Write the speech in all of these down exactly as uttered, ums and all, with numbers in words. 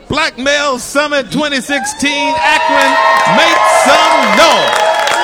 Black Male Summit twenty sixteen, Akron, make some noise.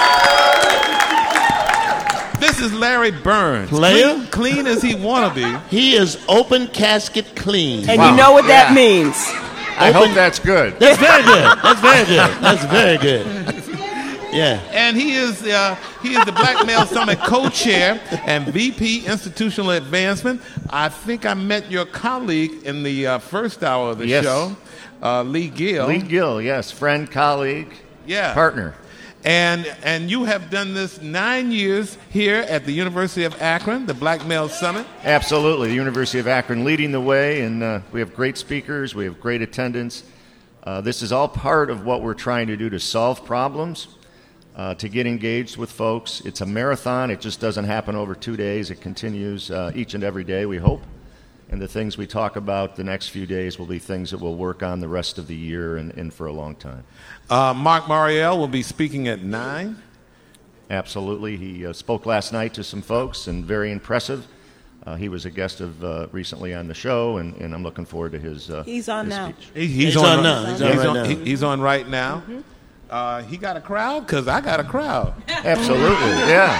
This is Larry Burns. Player? Clean, clean as he want to be. He is open casket clean. And Wow. you know what that Yeah. means. I hope that's good. That's very good. That's very good. That's very good. Yeah. And he is uh, he is the Black Male Summit co-chair and V P Institutional Advancement. I think I met your colleague in the uh, first hour of the Yes. show, uh, Lee Gill. Lee Gill, yes, friend, colleague, yeah. partner. And and you have done this nine years here at the University of Akron, the Black Male Summit. Absolutely. The University of Akron leading the way, and uh, we have great speakers. We have great attendance. Uh, this is all part of what we're trying to do to solve problems, uh, to get engaged with folks. It's a marathon. It just doesn't happen over two days. It continues uh, each and every day, we hope. And the things we talk about the next few days will be things that we'll work on the rest of the year and, and for a long time. Uh, Mark Mariel will be speaking at nine. Absolutely. He uh, spoke last night to some folks and very impressive. Uh, he was a guest of uh, recently on the show, and, and I'm looking forward to his, uh, He's on his now. speech. He- He's on now. He's on right now. he- he's on right now. Uh, he got a crowd because I got a crowd. Absolutely, yeah.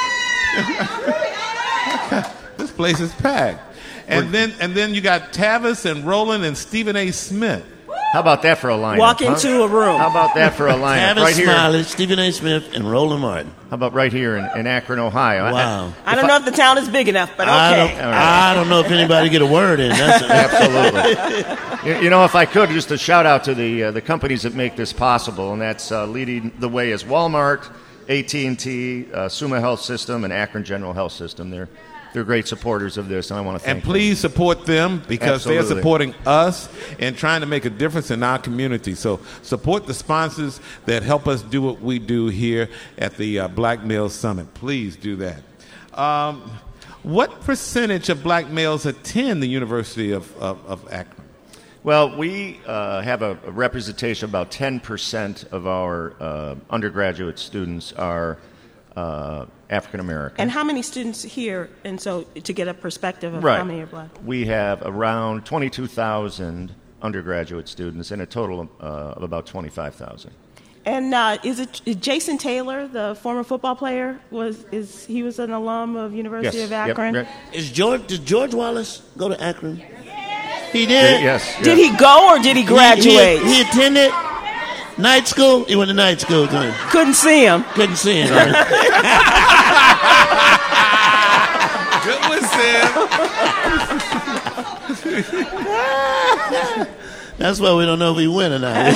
This place is packed. And then and then you got Tavis and Roland and Stephen A. Smith. How about that for a lineup? Walk huh? into a room. How about that for a lineup? Tavis right here. Smiley, Stephen A. Smith, and Roland Martin. How about right here in, in Akron, Ohio? I- Wow. I don't know if the town is big enough, but I okay. don't, I don't know if anybody get a word in. That's Absolutely. you, you know, if I could, just a shout out to the uh, the companies that make this possible, and that's uh, leading the way is Walmart, A T and T, uh, Summa Health System, and Akron General Health System. They're they're great supporters of this, and I want to thank And please support them because they're Absolutely. supporting us and trying to make a difference in our community. So support the sponsors that help us do what we do here at the uh, Black Male Summit. Please do that. Um, what percentage of black males attend the University of, of, of Akron? Well, we uh, have a, a representation. About ten percent of our uh, undergraduate students are uh, African American. And how many students here? And so to get a perspective of Right. how many are black. We have around twenty-two thousand undergraduate students and a total of, uh, of about twenty-five thousand. And uh, is it is Jason Taylor, the former football player, was is he was an alum of University Yes. of Yep. Akron? Right. Is George? Did George Wallace go to Akron? He did. Yes. Did yes. he go or did he graduate? He, he attended night school. He went to night school. Too. Couldn't see him. Couldn't see him. Right? Good one, Sam. That's why we don't know if he win or not.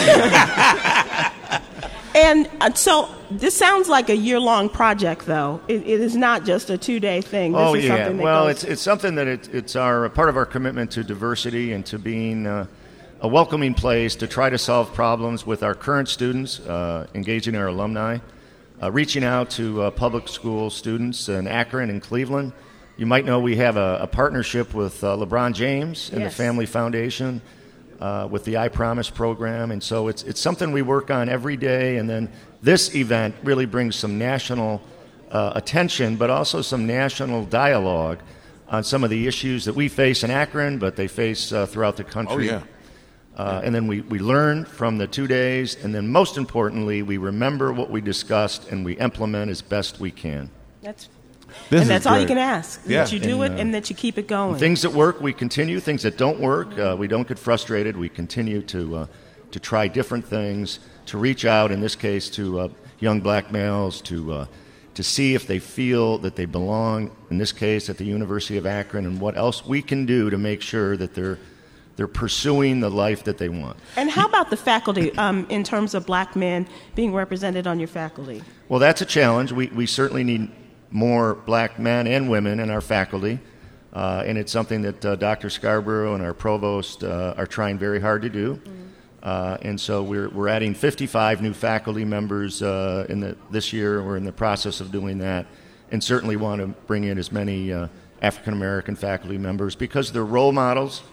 And uh, so this sounds like a year-long project, though. It, it is not just a two-day thing. This Oh is yeah. something that Well, goes- it's it's something that it, it's our part of our commitment to diversity and to being uh, a welcoming place to try to solve problems with our current students, uh, engaging our alumni, uh, reaching out to uh, public school students in Akron and Cleveland. You might know we have a, a partnership with uh, LeBron James and Yes. the Family Foundation. Uh, with the I Promise program, and so it's it's something we work on every day. And then this event really brings some national uh, attention, but also some national dialogue on some of the issues that we face in Akron, but they face uh, throughout the country. Oh, yeah. Uh, and then we, we learn from the two days, and then most importantly, we remember what we discussed and we implement as best we can. that's This and is that's all you great. can ask. Yeah. That you do And, it uh, and that you keep it going. Things that work, we continue. Things that don't work, uh, we don't get frustrated. We continue to uh, to try different things, to reach out, in this case, to uh, young black males, to uh, to see if they feel that they belong, in this case, at the University of Akron, and what else we can do to make sure that they're they're pursuing the life that they want. And how about the faculty um, in terms of black men being represented on your faculty? Well, that's a challenge. We we certainly need more black men and women in our faculty, uh, and it's something that uh, Doctor Scarborough and our provost uh, are trying very hard to do. Uh, and so we're we're adding fifty-five new faculty members uh, in the this year. We're in the process of doing that, and certainly want to bring in as many uh, African American faculty members because they're role models.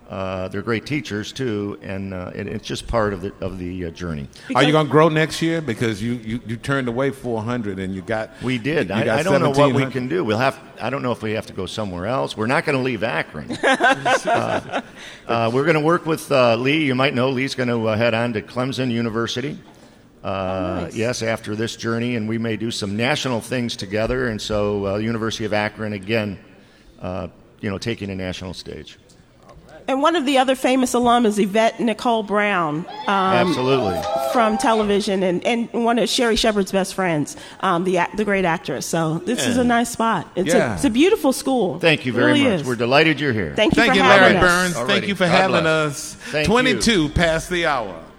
Uh, they're great teachers too, and uh, it, it's just part of the of the uh, journey. Are you going to grow next year? Because you, you, you turned away four hundred and you got we did. You I, got I don't know what we can do. We'll have. I don't know if we have to go somewhere else. We're not going to leave Akron. uh, uh, we're going to work with uh, Lee. You might know Lee's going to uh, head on to Clemson University. Uh, oh, nice. Yes, after this journey, and we may do some national things together. And so, uh, University of Akron again, uh, you know, taking a national stage. And one of the other famous alum is Yvette Nicole Brown. Um, Absolutely. From television, and, and one of Sherry Shepard's best friends, um, the act, the great actress. So this Yeah. is a nice spot. It's, Yeah. a, it's a beautiful school. Thank you It very really much. is. We're delighted you're here. Thank you Thank for you, having Larry us. Burns. Alrighty. Thank you for God having bless. us. Thank you. twenty-two past the hour.